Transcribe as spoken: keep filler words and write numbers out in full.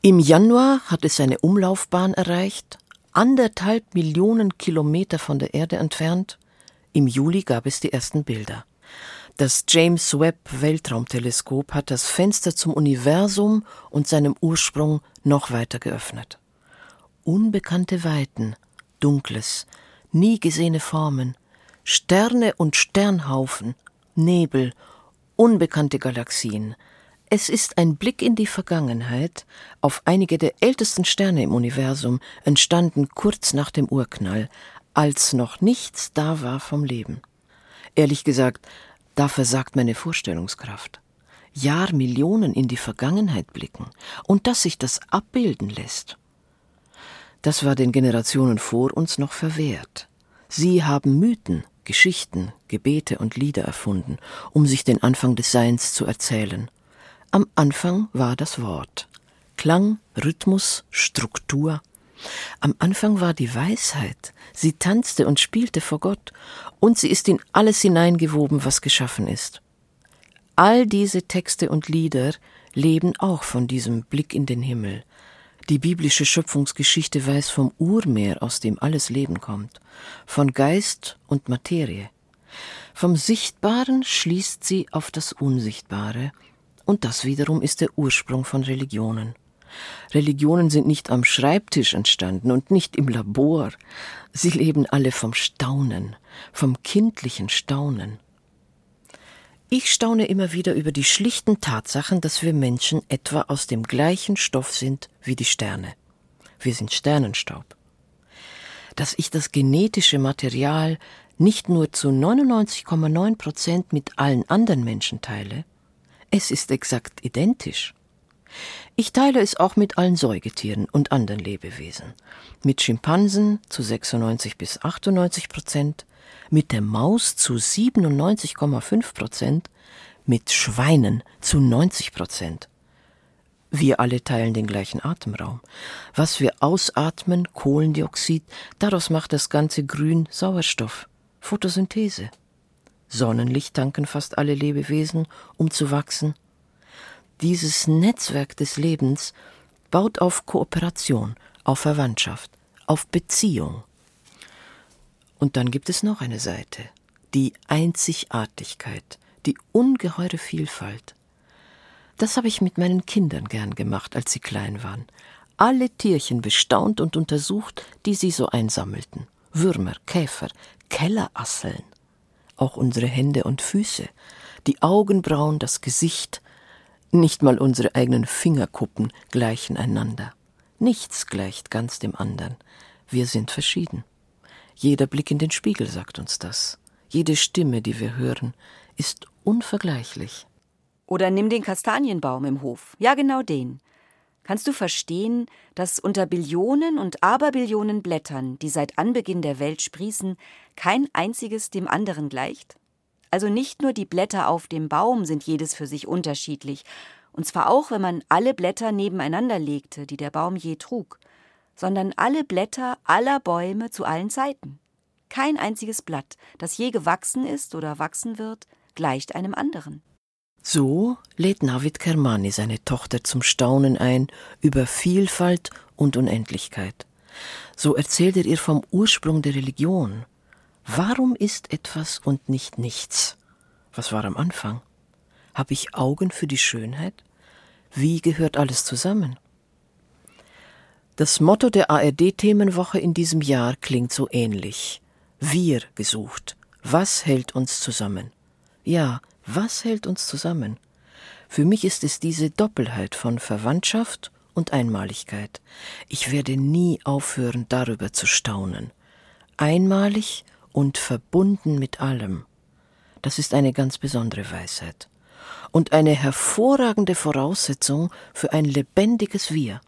Im Januar hat es seine Umlaufbahn erreicht, anderthalb Millionen Kilometer von der Erde entfernt. Im Juli gab es die ersten Bilder. Das James Webb-Weltraumteleskop hat das Fenster zum Universum und seinem Ursprung noch weiter geöffnet. Unbekannte Weiten, Dunkles, nie gesehene Formen, Sterne und Sternhaufen, Nebel, unbekannte Galaxien. Es ist ein Blick in die Vergangenheit auf einige der ältesten Sterne im Universum, entstanden kurz nach dem Urknall, als noch nichts da war vom Leben. Ehrlich gesagt, da versagt meine Vorstellungskraft. Jahrmillionen in die Vergangenheit blicken und dass sich das abbilden lässt. Das war den Generationen vor uns noch verwehrt. Sie haben Mythen, Geschichten, Gebete und Lieder erfunden, um sich den Anfang des Seins zu erzählen. Am Anfang war das Wort. Klang, Rhythmus, Struktur. Am Anfang war die Weisheit. Sie tanzte und spielte vor Gott, und sie ist in alles hineingewoben, was geschaffen ist. All diese Texte und Lieder leben auch von diesem Blick in den Himmel. Die biblische Schöpfungsgeschichte weiß vom Urmeer, aus dem alles Leben kommt, von Geist und Materie. Vom Sichtbaren schließt sie auf das Unsichtbare, und das wiederum ist der Ursprung von Religionen. Religionen sind nicht am Schreibtisch entstanden und nicht im Labor. Sie leben alle vom Staunen, vom kindlichen Staunen. Ich staune immer wieder über die schlichten Tatsachen, dass wir Menschen etwa aus dem gleichen Stoff sind wie die Sterne. Wir sind Sternenstaub. Dass ich das genetische Material nicht nur zu neunundneunzig Komma neun Prozent mit allen anderen Menschen teile, es ist exakt identisch. Ich teile es auch mit allen Säugetieren und anderen Lebewesen. Mit Schimpansen zu sechsundneunzig bis achtundneunzig Prozent, mit der Maus zu siebenundneunzig Komma fünf Prozent, mit Schweinen zu neunzig Prozent. Wir alle teilen den gleichen Atemraum. Was wir ausatmen, Kohlendioxid, daraus macht das ganze Grün Sauerstoff, Photosynthese. Sonnenlicht tanken fast alle Lebewesen, um zu wachsen. Dieses Netzwerk des Lebens baut auf Kooperation, auf Verwandtschaft, auf Beziehung. Und dann gibt es noch eine Seite, die Einzigartigkeit, die ungeheure Vielfalt. Das habe ich mit meinen Kindern gern gemacht, als sie klein waren. Alle Tierchen bestaunt und untersucht, die sie so einsammelten. Würmer, Käfer, Kellerasseln. Auch unsere Hände und Füße, die Augenbrauen, das Gesicht. Nicht mal unsere eigenen Fingerkuppen gleichen einander. Nichts gleicht ganz dem anderen. Wir sind verschieden. Jeder Blick in den Spiegel sagt uns das. Jede Stimme, die wir hören, ist unvergleichlich. Oder nimm den Kastanienbaum im Hof. Ja, genau den. Kannst du verstehen, dass unter Billionen und Aberbillionen Blättern, die seit Anbeginn der Welt sprießen, kein einziges dem anderen gleicht? Also nicht nur die Blätter auf dem Baum sind jedes für sich unterschiedlich, und zwar auch, wenn man alle Blätter nebeneinander legte, die der Baum je trug, sondern alle Blätter aller Bäume zu allen Zeiten. Kein einziges Blatt, das je gewachsen ist oder wachsen wird, gleicht einem anderen. So lädt Navid Kermani seine Tochter zum Staunen ein über Vielfalt und Unendlichkeit. So erzählt er ihr vom Ursprung der Religion. Warum ist etwas und nicht nichts? Was war am Anfang? Habe ich Augen für die Schönheit? Wie gehört alles zusammen? Das Motto der A R D-Themenwoche in diesem Jahr klingt so ähnlich. Wir gesucht. Was hält uns zusammen? Ja, was hält uns zusammen? Für mich ist es diese Doppelheit von Verwandtschaft und Einmaligkeit. Ich werde nie aufhören, darüber zu staunen. Einmalig und verbunden mit allem. Das ist eine ganz besondere Weisheit. Und eine hervorragende Voraussetzung für ein lebendiges Wir.